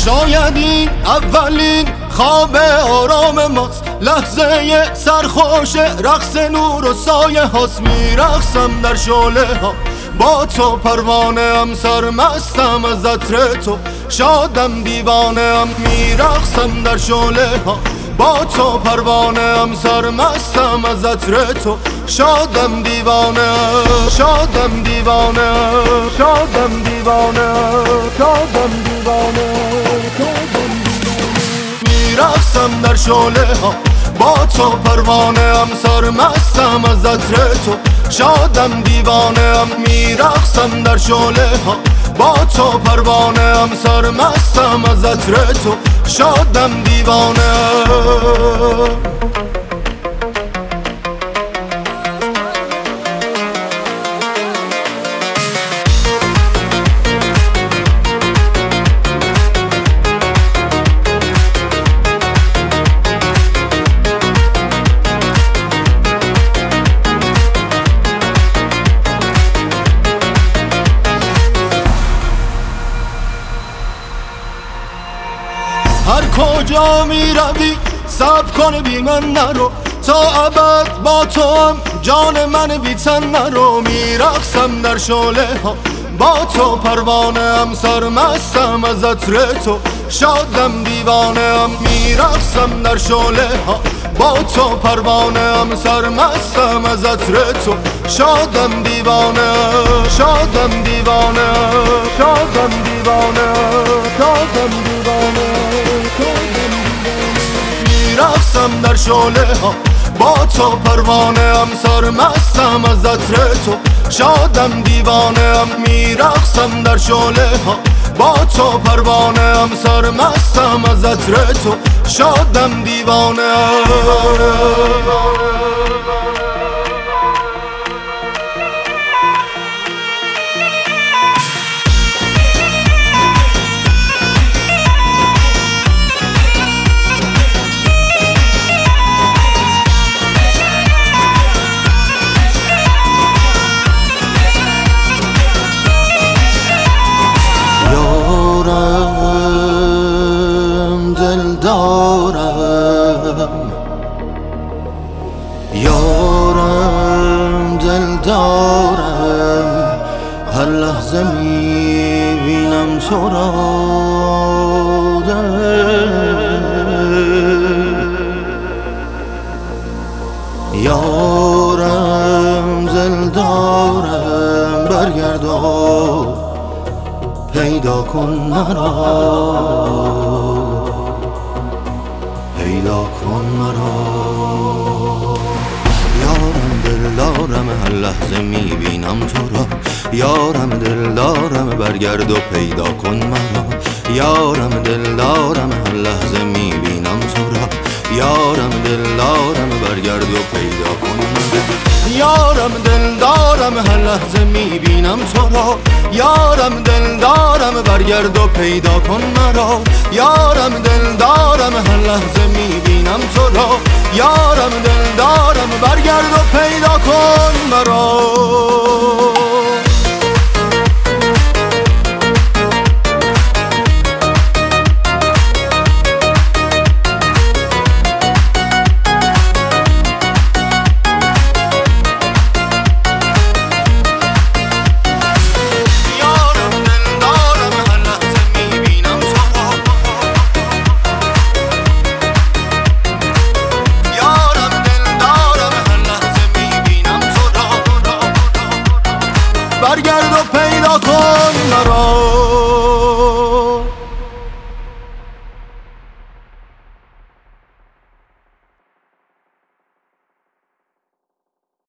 شاید این اولین خواب آرام ماست، لحظه سرخوش رقص نور و سایه هاست. میرقصم در شعله ها با تو، پروانه ام، سرمستم از عطر تو، شادم دیوانه ام. میرقصم در شعله ها با تو، پروانه ام، سرمستم از عطر تو، شادم دیوانه، شادم دیوانه، شادم دیوانه، شادم دیوانه. میرقصم در شعله ها با تو، پروانه ام، سرمستم از عطر تو، شادم دیوانه ام. میرقصم در شعله ها با تو، پروانه ام، سرمستم از عطر تو، شادم دیوانه. هر کجا می روی صبر کن بی من نرو، تا ابد با تو هم جان من بی تن نرو. میرقصم در شعله ها با تو، پروانه ام، سرمستم از عطر تو، شادم دیوانه ام. میرقصم در شعله ها با تو، پروانه ام، سرمستم از عطر تو، شادم دیوانه، شادم دیوانه، شادم دیوانه، شادم دیوانه. میرقصم در شعله ها با تو، پروانه ام، سرمستم از عطر تو، شادم دیوانه ام. میرقصم در شعله ها با تو، پروانه ام، سرمستم از عطر تو، شادم دیوانه. یارم دل دارم، هر لحظه میبینم تو را. یارم دل دارم، برگرد و پیدا کن مرا، پیدا کن مرا. یارم دل دارم، هر لحظه میبینم تو را. یارم دل دارم، برگرد و پیدا کن مرا. یارم دل دارم، هر لحظه میبینم تو را. یارم دل دارم، برگرد و پیدا کن مرا. یارم دل دارم، هر لحظه میبینم تو را. یارم دل دارم، برگرد و پیدا کن مرا. یارم دل دارم، هر لحظه میبینم تو را. یارم دل دارم، برگرد و پیدا کن مرا.